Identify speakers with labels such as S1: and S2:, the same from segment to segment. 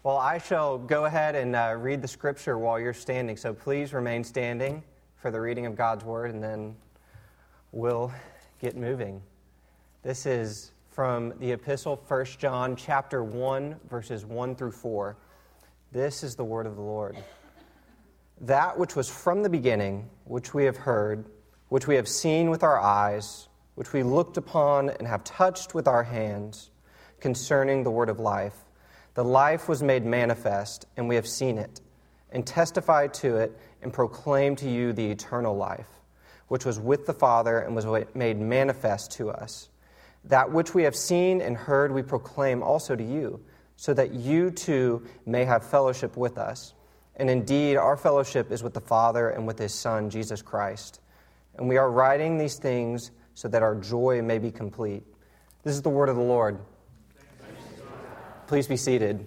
S1: Well, I shall go ahead and read the scripture while you're standing, so please remain standing for the reading of God's Word, and then we'll get moving. This is from the epistle, 1 John chapter 1, verses 1 through 4. This is the word of the Lord. That which was from the beginning, which we have heard, which we have seen with our eyes, which we looked upon and have touched with our hands, concerning the word of life. The life was made manifest, and we have seen it, and testified to it, and proclaimed to you the eternal life, which was with the Father and was made manifest to us. That which we have seen and heard we proclaim also to you, so that you too may have fellowship with us. And indeed, our fellowship is with the Father and with His Son, Jesus Christ. And we are writing these things so that our joy may be complete. This is the word of the Lord. Please be seated.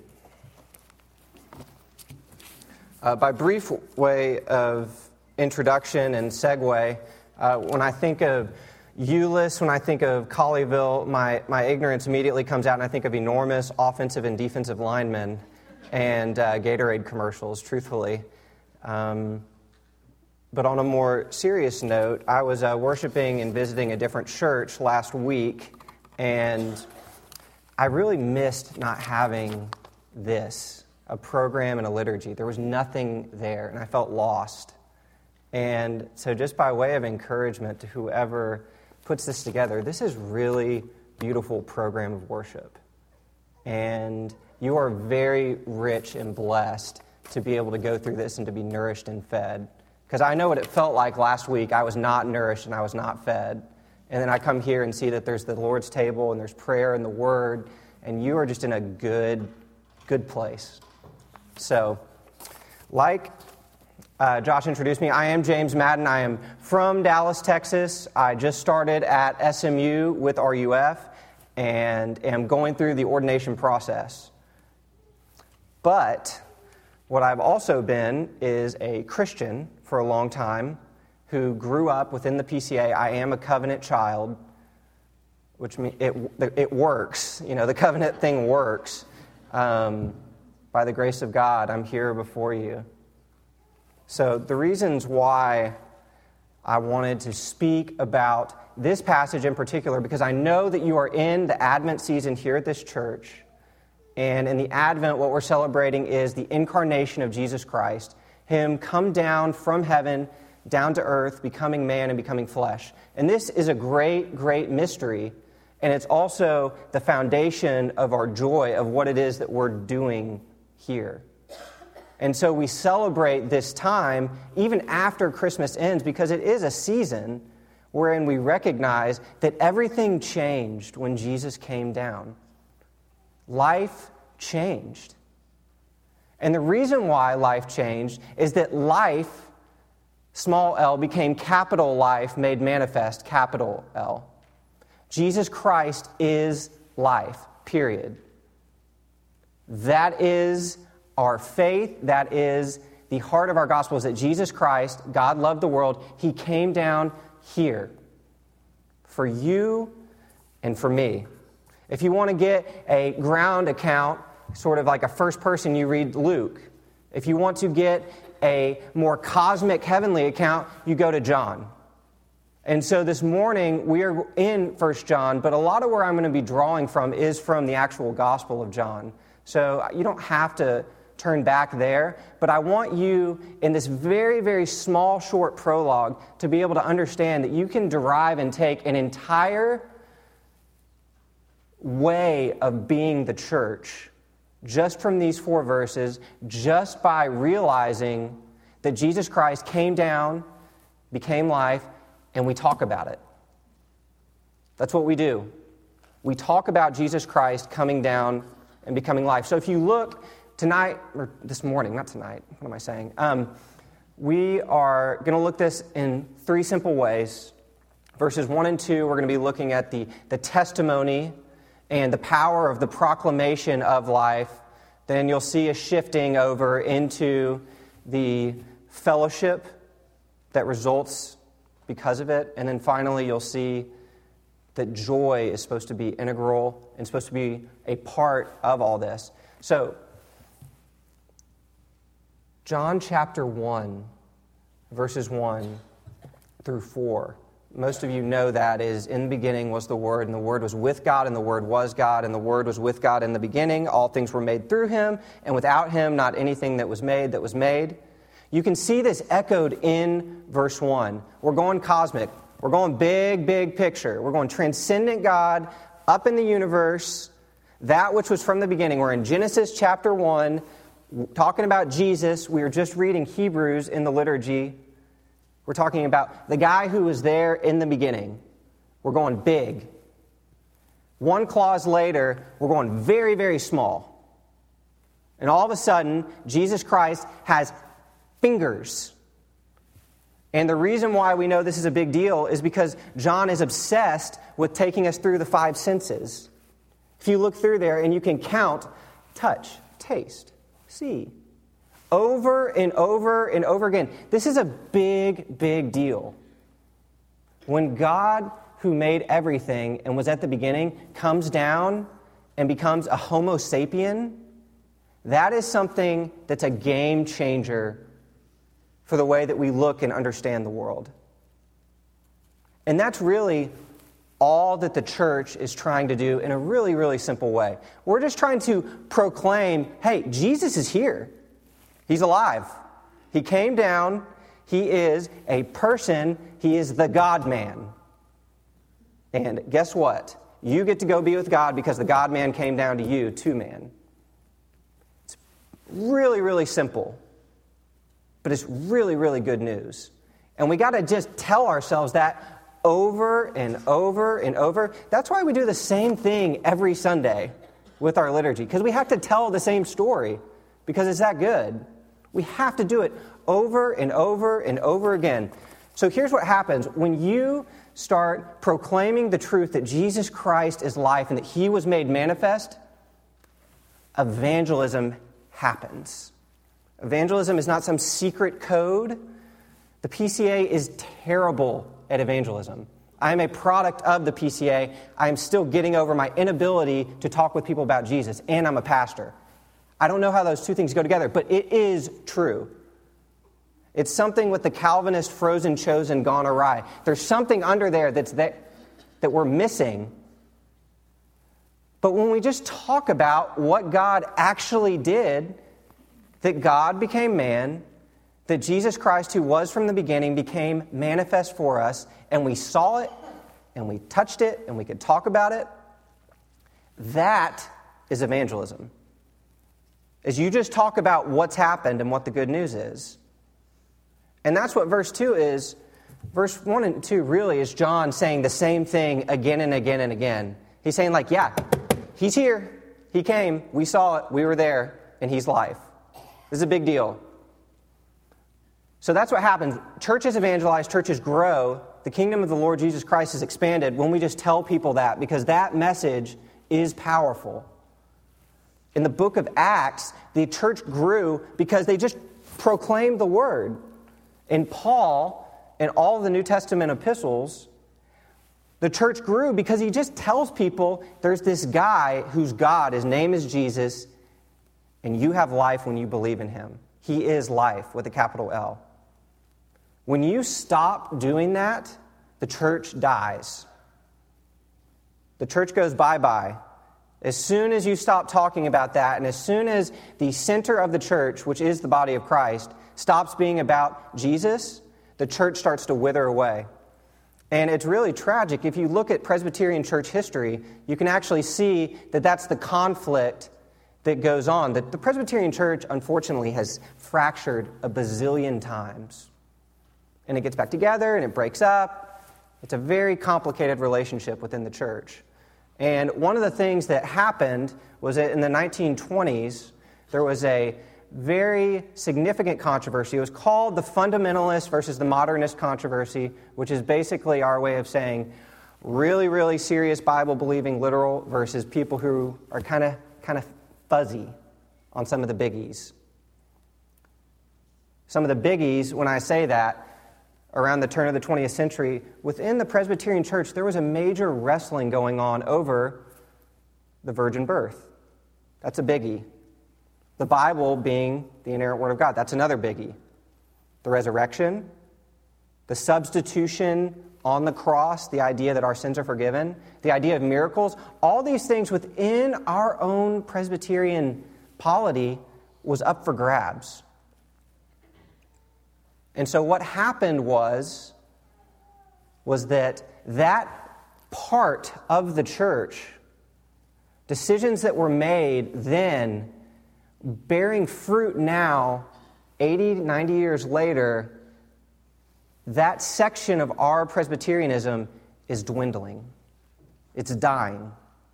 S1: By brief way of introduction and segue, when I think of Euless, when I think of Colleyville, my ignorance immediately comes out and I think of enormous offensive and defensive linemen and Gatorade commercials, truthfully. But on a more serious note, I was worshiping and visiting a different church last week, and I really missed not having this, a program and a liturgy. There was nothing there, and I felt lost. And so just by way of encouragement to whoever puts this together, this is really beautiful program of worship. And you are very rich and blessed to be able to go through this and to be nourished and fed. Because I know what it felt like last week. I was not nourished and I was not fed. And then I come here and see that there's the Lord's table and there's prayer and the Word, and you are just in a good place. So, like Josh introduced me, I am James Madden. I am from Dallas, Texas. I just started at SMU with RUF and am going through the ordination process. But what I've also been is a Christian for a long time who grew up within the PCA. I am a covenant child, which means it works. You know, the covenant thing works. By the grace of God, I'm here before you. So the reasons why I wanted to speak about this passage in particular, because I know that you are in the Advent season here at this church. And in the Advent, what we're celebrating is the incarnation of Jesus Christ, Him come down from heaven, down to earth, becoming man and becoming flesh. And this is a great, great mystery. And it's also the foundation of our joy of what it is that we're doing here. And so we celebrate this time even after Christmas ends, because it is a season wherein we recognize that everything changed when Jesus came down. Life changed. And the reason why life changed is that life, small l, became capital life made manifest, capital L. Jesus Christ is life, period. That is our faith. That is the heart of our gospel, is that Jesus Christ, God loved the world. He came down here for you and for me. If you want to get a ground account, sort of like a first person, you read Luke. If you want to get a more cosmic heavenly account, you go to John. And so this morning, we are in 1 John, but a lot of where I'm going to be drawing from is from the actual Gospel of John. So you don't have to turn back there, but I want you, in this very, very small, short prologue, to be able to understand that you can derive and take an entire way of being the church just from these 4 verses, just by realizing that Jesus Christ came down, became life, and we talk about it. That's what we do. We talk about Jesus Christ coming down and becoming life. So if you look tonight, or this morning, not tonight, what am I saying? We are going to look this in 3 simple ways. Verses 1 and 2, we're going to be looking at the testimony and the power of the proclamation of life. Then you'll see a shifting over into the fellowship that results because of it. And then finally, you'll see that joy is supposed to be integral and supposed to be a part of all this. So, John chapter 1, verses 1 through 4. Most of you know that is, in the beginning was the Word, and the Word was with God, and the Word was God, and the Word was with God in the beginning. All things were made through Him, and without Him not anything that was made. You can see this echoed in verse 1. We're going cosmic. We're going big, big picture. We're going transcendent God up in the universe, that which was from the beginning. We're in Genesis chapter 1, talking about Jesus. We were just reading Hebrews in the liturgy. We're talking about the guy who was there in the beginning. We're going big. One clause later, we're going very, very small. And all of a sudden, Jesus Christ has fingers. And the reason why we know this is a big deal is because John is obsessed with taking us through the five senses. If you look through there and you can count touch, taste, see, over and over and over again. This is a big, big deal. When God, who made everything and was at the beginning, comes down and becomes a Homo sapien, that is something that's a game changer for the way that we look and understand the world. And that's really all that the church is trying to do in a really, really simple way. We're just trying to proclaim, hey, Jesus is here. He's alive. He came down. He is a person. He is the God-man. And guess what? You get to go be with God because the God-man came down to you, to man. It's really, really simple. But it's really, really good news. And we got to just tell ourselves that over and over and over. That's why we do the same thing every Sunday with our liturgy, because we have to tell the same story, because it's that good. We have to do it over and over and over again. So here's what happens. When you start proclaiming the truth that Jesus Christ is life and that He was made manifest, evangelism happens. Evangelism is not some secret code. The PCA is terrible at evangelism. I am a product of the PCA. I am still getting over my inability to talk with people about Jesus, and I'm a pastor. I don't know how those two things go together, but it is true. It's something with the Calvinist frozen, chosen, gone awry. There's something under there that we're missing. But when we just talk about what God actually did, that God became man, that Jesus Christ, who was from the beginning, became manifest for us, and we saw it, and we touched it, and we could talk about it, that is evangelism. As you just talk about what's happened and what the good news is. And that's what verse 2 is. Verse 1 and 2 really is John saying the same thing again and again and again. He's saying like, yeah, He's here. He came. We saw it. We were there. And He's life. This is a big deal. So that's what happens. Churches evangelize. Churches grow. The kingdom of the Lord Jesus Christ is expanded when we just tell people that, because that message is powerful. In the book of Acts, the church grew because they just proclaimed the word. In Paul and all of the New Testament epistles, the church grew because he just tells people there's this guy who's God, his name is Jesus, and you have life when you believe in Him. He is life with a capital L. When you stop doing that, the church dies. The church goes bye-bye. As soon as you stop talking about that, and as soon as the center of the church, which is the body of Christ, stops being about Jesus, the church starts to wither away. And it's really tragic. If you look at Presbyterian church history, you can actually see that that's the conflict that goes on. That the Presbyterian church, unfortunately, has fractured a bazillion times. And it gets back together, and it breaks up. It's a very complicated relationship within the church. And one of the things that happened was that in the 1920s, there was a very significant controversy. It was called the fundamentalist versus the modernist controversy, which is basically our way of saying really, really serious Bible-believing literal versus people who are kind of fuzzy on some of the biggies. Some of the biggies, when I say that, around the turn of the 20th century, within the Presbyterian church, there was a major wrestling going on over the virgin birth. That's a biggie. The Bible being the inerrant Word of God. That's another biggie. The resurrection, the substitution on the cross, the idea that our sins are forgiven, the idea of miracles, all these things within our own Presbyterian polity was up for grabs. And so what happened was that part of the church, decisions that were made then, bearing fruit now, 80, 90 years later, that section of our Presbyterianism is dwindling. It's dying.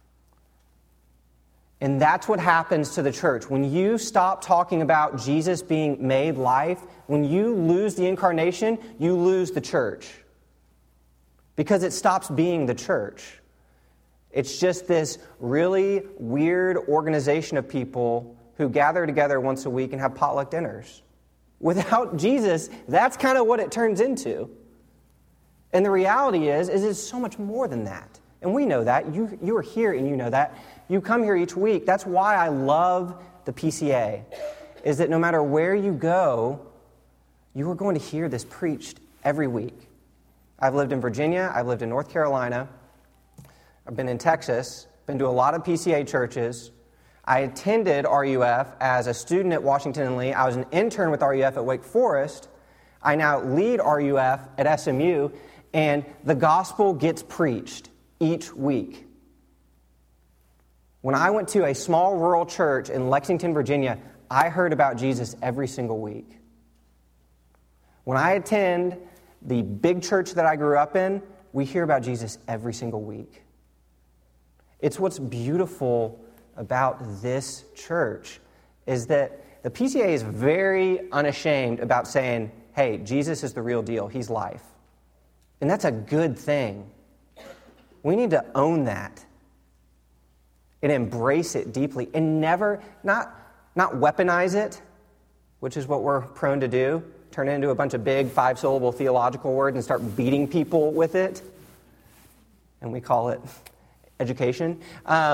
S1: And that's what happens to the church. When you stop talking about Jesus being made life, when you lose the incarnation, you lose the church. Because it stops being the church. It's just this really weird organization of people who gather together once a week and have potluck dinners. Without Jesus, that's kind of what it turns into. And the reality is it's so much more than that. And we know that. You are here and you know that. You come here each week. That's why I love the PCA, is that no matter where you go, you are going to hear this preached every week. I've lived in Virginia. I've lived in North Carolina. I've been in Texas. Been to a lot of PCA churches. I attended RUF as a student at Washington and Lee. I was an intern with RUF at Wake Forest. I now lead RUF at SMU, and the gospel gets preached each week. When I went to a small rural church in Lexington, Virginia, I heard about Jesus every single week. When I attend the big church that I grew up in, we hear about Jesus every single week. It's what's beautiful about this church, is that the PCA is very unashamed about saying, hey, Jesus is the real deal. He's life. And that's a good thing. We need to own that and embrace it deeply and never, not weaponize it, which is what we're prone to do, turn it into a bunch of big 5-syllable theological words and start beating people with it. And we call it education.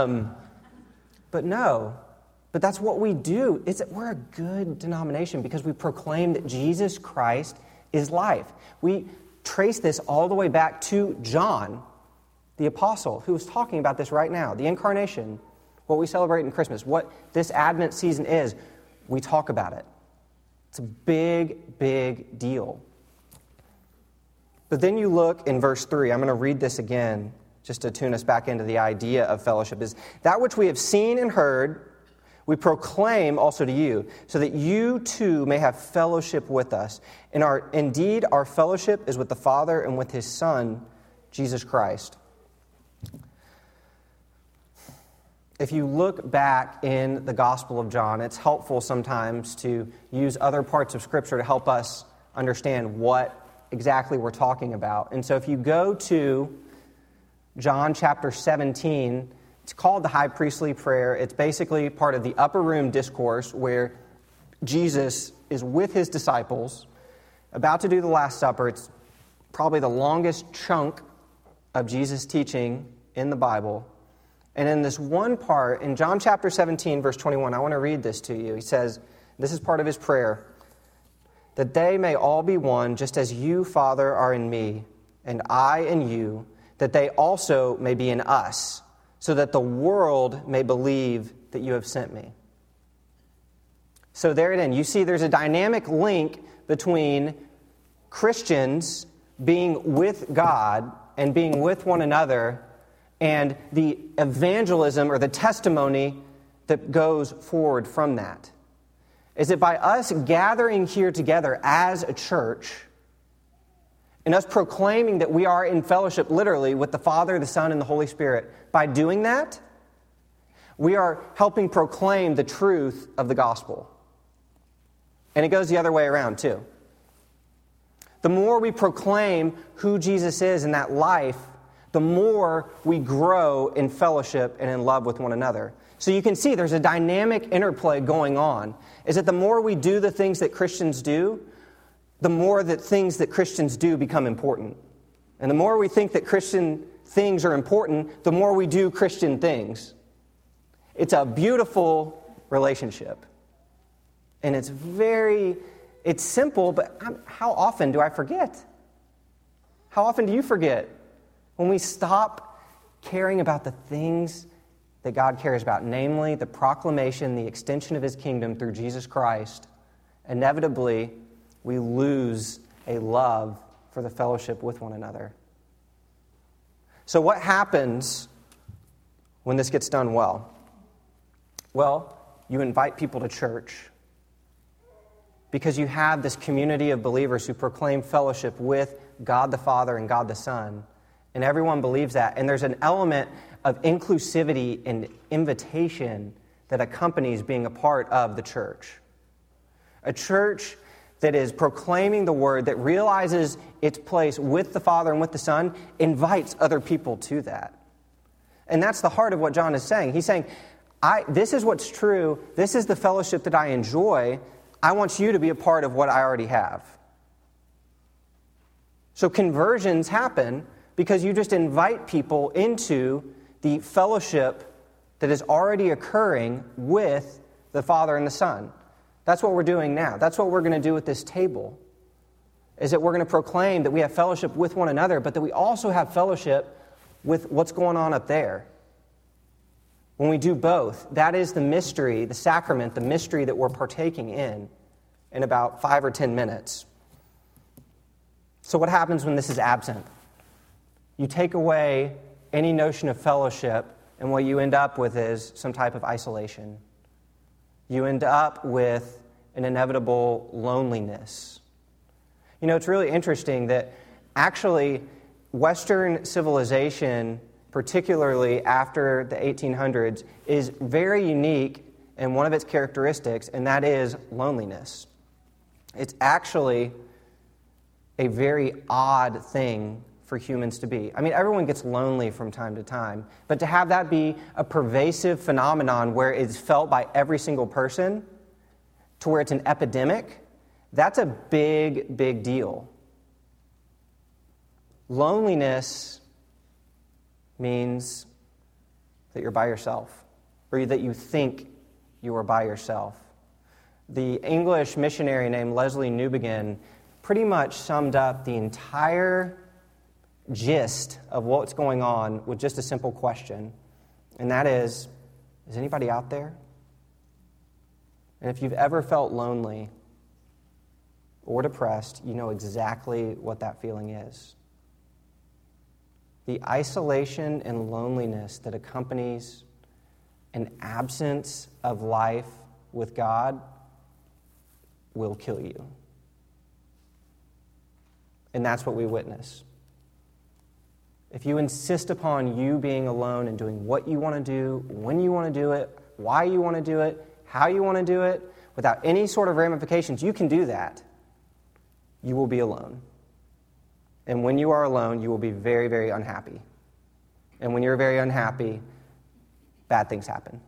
S1: But that's what we do. We're a good denomination because we proclaim that Jesus Christ is life. We trace this all the way back to John, the apostle, who is talking about this right now, the incarnation, what we celebrate in Christmas, what this Advent season is. We talk about it. It's a big, big deal. But then you look in verse 3. I'm going to read this again just to tune us back into the idea of fellowship. Is that which we have seen and heard, we proclaim also to you, so that you too may have fellowship with us. And indeed, our fellowship is with the Father and with His Son, Jesus Christ. If you look back in the Gospel of John, it's helpful sometimes to use other parts of Scripture to help us understand what exactly we're talking about. And so if you go to John chapter 17, it's called the High Priestly Prayer. It's basically part of the upper room discourse where Jesus is with His disciples, about to do the Last Supper. It's probably the longest chunk of Jesus' teaching in the Bible. And in this one part, in John chapter 17, verse 21, I want to read this to you. He says, this is part of His prayer, that they may all be one, just as you, Father, are in me, and I in you, that they also may be in us, so that the world may believe that you have sent me. So there it is. You see there's a dynamic link between Christians being with God and being with one another and the evangelism or the testimony that goes forward from that. Is that by us gathering here together as a church and us proclaiming that we are in fellowship literally with the Father, the Son, and the Holy Spirit, by doing that, we are helping proclaim the truth of the gospel. And it goes the other way around too. The more we proclaim who Jesus is in that life, the more we grow in fellowship and in love with one another. So you can see there's a dynamic interplay going on. Is that the more we do the things that Christians do, the more that things that Christians do become important. And the more we think that Christian things are important, the more we do Christian things. It's a beautiful relationship. And it's simple, but how often do I forget? How often do you forget? When we stop caring about the things that God cares about, namely the proclamation, the extension of His kingdom through Jesus Christ, inevitably we lose a love for the fellowship with one another. So what happens when this gets done well? Well, you invite people to church because you have this community of believers who proclaim fellowship with God the Father and God the Son. And everyone believes that. And there's an element of inclusivity and invitation that accompanies being a part of the church. A church that is proclaiming the word, that realizes its place with the Father and with the Son, invites other people to that. And that's the heart of what John is saying. He's saying, this is what's true. This is the fellowship that I enjoy. I want you to be a part of what I already have. So conversions happen because you just invite people into the fellowship that is already occurring with the Father and the Son. That's what we're doing now. That's what we're going to do with this table, is that we're going to proclaim that we have fellowship with one another, but that we also have fellowship with what's going on up there. When we do both, that is the mystery, the sacrament, the mystery that we're partaking in about 5 or 10 minutes. So what happens when this is absent? You take away any notion of fellowship, and what you end up with is some type of isolation. You end up with an inevitable loneliness. You know, it's really interesting that actually Western civilization, particularly after the 1800s, is very unique in one of its characteristics, and that is loneliness. It's actually a very odd thing for humans to be. I mean, everyone gets lonely from time to time, but to have that be a pervasive phenomenon where it's felt by every single person, to where it's an epidemic, that's a big, big deal. Loneliness means that you're by yourself, or that you think you are by yourself. The English missionary named Leslie Newbigin pretty much summed up the entire gist of what's going on with just a simple question, and that is anybody out there? And if you've ever felt lonely or depressed, you know exactly what that feeling is. The isolation and loneliness that accompanies an absence of life with God will kill you. And that's what we witness. If you insist upon you being alone and doing what you want to do, when you want to do it, why you want to do it, how you want to do it, without any sort of ramifications, you can do that. You will be alone. And when you are alone, you will be very, very unhappy. And when you're very unhappy, bad things happen.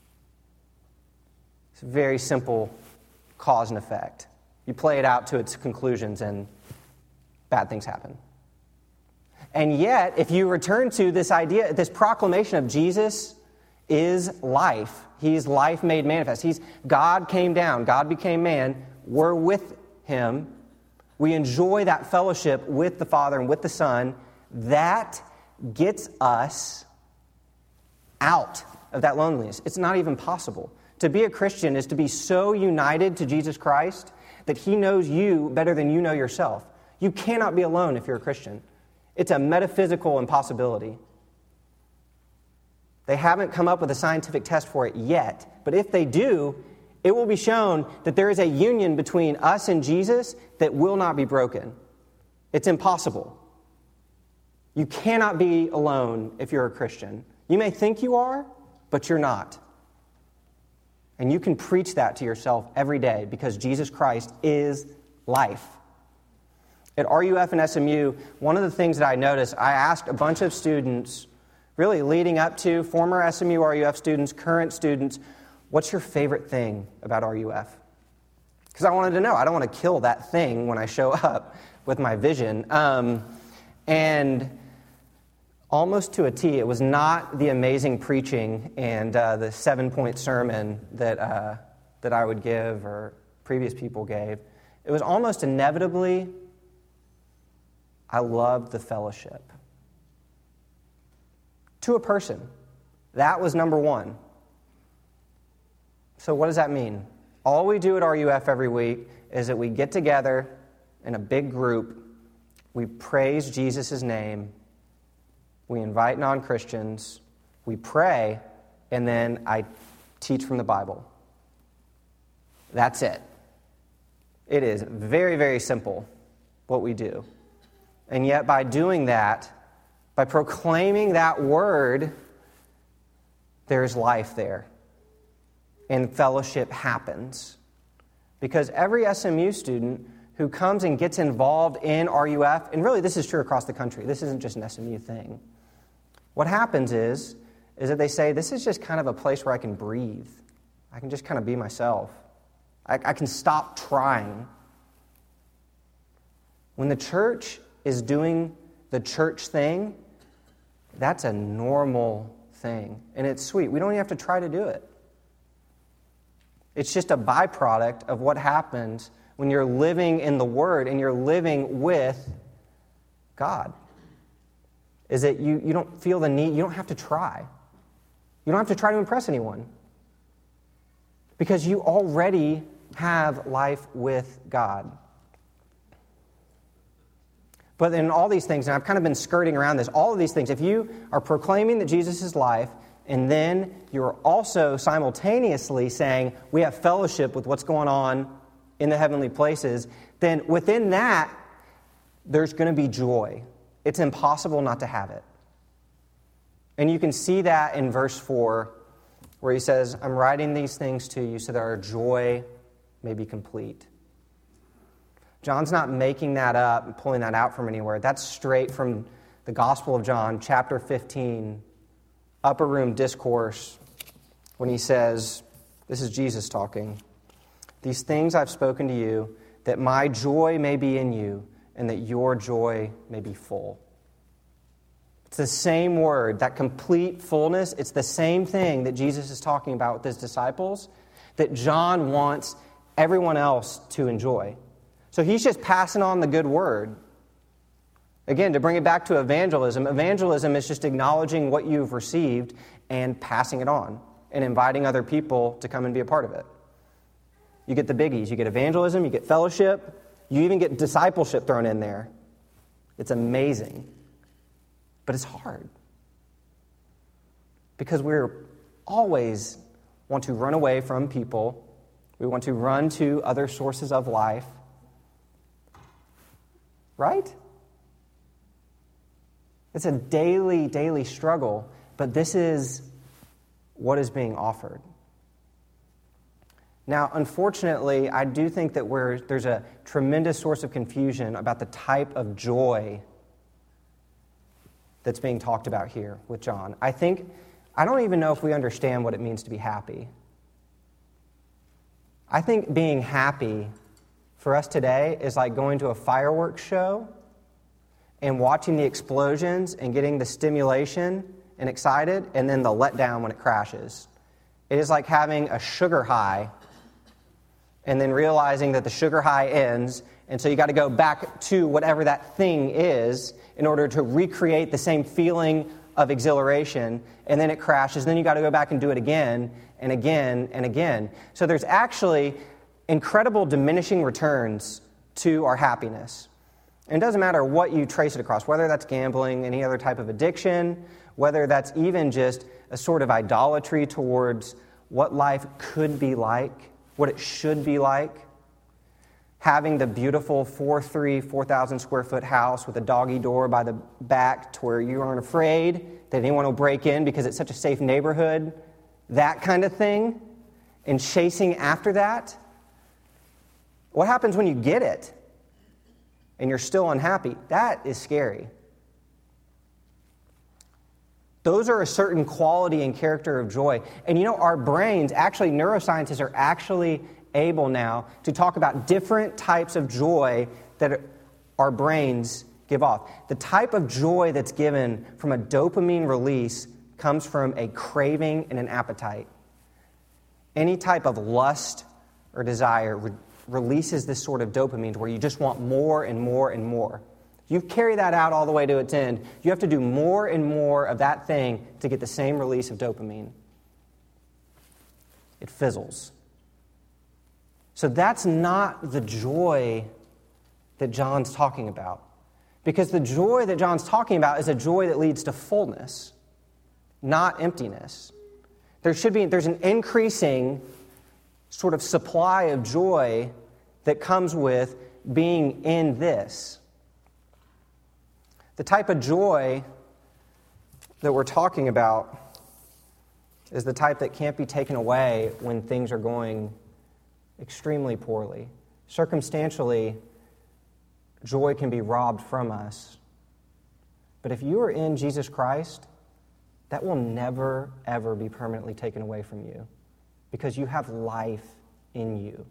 S1: It's a very simple cause and effect. You play it out to its conclusions and bad things happen. And yet, if you return to this idea, this proclamation of Jesus is life. He's life made manifest. God came down. God became man. We're with Him. We enjoy that fellowship with the Father and with the Son. That gets us out of that loneliness. It's not even possible. To be a Christian is to be so united to Jesus Christ that He knows you better than you know yourself. You cannot be alone if you're a Christian. It's a metaphysical impossibility. They haven't come up with a scientific test for it yet, but if they do, it will be shown that there is a union between us and Jesus that will not be broken. It's impossible. You cannot be alone if you're a Christian. You may think you are, but you're not. And you can preach that to yourself every day because Jesus Christ is life. At RUF and SMU, one of the things that I noticed, I asked a bunch of students, really leading up to former SMU RUF students, current students, what's your favorite thing about RUF? Because I wanted to know. I don't want to kill that thing when I show up with my vision. And almost to a T, it was not the amazing preaching and the 7-point sermon that I would give, or previous people gave, it was almost inevitably, I loved the fellowship. To a person. That was number one. So what does that mean? All we do at RUF every week is that we get together in a big group, we praise Jesus' name, we invite non-Christians, we pray, and then I teach from the Bible. That's it. It is very, very simple what we do. And yet by doing that, by proclaiming that word, there's life there. And fellowship happens. Because every SMU student who comes and gets involved in RUF, and really this is true across the country, this isn't just an SMU thing. What happens is that they say, this is just kind of a place where I can breathe. I can just kind of be myself. I can stop trying. When the church is doing the church thing, that's a normal thing. And it's sweet. We don't even have to try to do it. It's just a byproduct of what happens when you're living in the Word and you're living with God. Is that you don't feel the need, you don't have to try. You don't have to try to impress anyone. Because you already have life with God. But in all these things, and I've kind of been skirting around this, all of these things, if you are proclaiming that Jesus is life, and then you're also simultaneously saying, we have fellowship with what's going on in the heavenly places, then within that, there's going to be joy. It's impossible not to have it. And you can see that in verse 4, where he says, I'm writing these things to you so that our joy may be complete. John's not making that up and pulling that out from anywhere. That's straight from the Gospel of John, chapter 15, upper room discourse, when he says, this is Jesus talking, these things I've spoken to you, that my joy may be in you, and that your joy may be full. It's the same word, that complete fullness. It's the same thing that Jesus is talking about with his disciples, that John wants everyone else to enjoy. So he's just passing on the good word. Again, to bring it back to evangelism, evangelism is just acknowledging what you've received and passing it on and inviting other people to come and be a part of it. You get the biggies. You get evangelism, you get fellowship, you even get discipleship thrown in there. It's amazing. But it's hard. Because we're always want to run away from people. We want to run to other sources of life. Right? It's a daily struggle, but this is what is being offered. Now, unfortunately, I do think that there's a tremendous source of confusion about the type of joy that's being talked about here with John. I don't even know if we understand what it means to be happy. I think being happy for us today is like going to a fireworks show and watching the explosions and getting the stimulation and excited, and then the letdown when it crashes. It is like having a sugar high and then realizing that the sugar high ends, and so you got to go back to whatever that thing is in order to recreate the same feeling of exhilaration, and then it crashes, then you got to go back and do it again and again and again. So there's actually incredible diminishing returns to our happiness. And it doesn't matter what you trace it across, whether that's gambling, any other type of addiction, whether that's even just a sort of idolatry towards what life could be like, what it should be like. Having the beautiful 4,000 square foot house with a doggy door by the back to where you aren't afraid that anyone will break in because it's such a safe neighborhood, that kind of thing, and chasing after that. What happens when you get it and you're still unhappy? That is scary. Those are a certain quality and character of joy. And our brains, actually, neuroscientists are actually able now to talk about different types of joy that our brains give off. The type of joy that's given from a dopamine release comes from a craving and an appetite. Any type of lust or desire releases this sort of dopamine where you just want more and more and more. You carry that out all the way to its end. You have to do more and more of that thing to get the same release of dopamine. It fizzles. So that's not the joy that John's talking about. Because the joy that John's talking about is a joy that leads to fullness, not emptiness. There's an increasing sort of supply of joy that comes with being in this. The type of joy that we're talking about is the type that can't be taken away when things are going extremely poorly. Circumstantially, joy can be robbed from us. But if you are in Jesus Christ, that will never, ever be permanently taken away from you because you have life in you.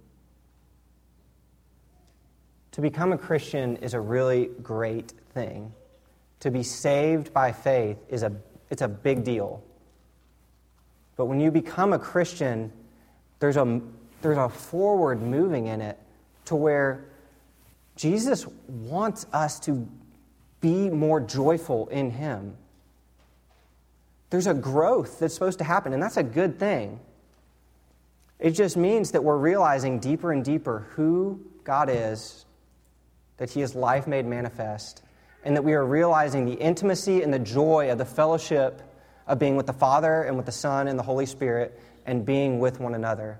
S1: To become a Christian is a really great thing. To be saved by faith it's a big deal. But when you become a Christian, there's a forward moving in it to where Jesus wants us to be more joyful in Him. There's a growth that's supposed to happen, and that's a good thing. It just means that we're realizing deeper and deeper who God is, that He is life made manifest, and that we are realizing the intimacy and the joy of the fellowship of being with the Father and with the Son and the Holy Spirit and being with one another.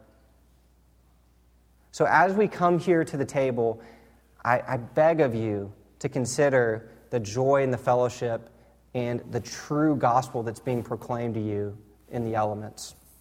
S1: So as we come here to the table, I beg of you to consider the joy in the fellowship and the true gospel that's being proclaimed to you in the elements.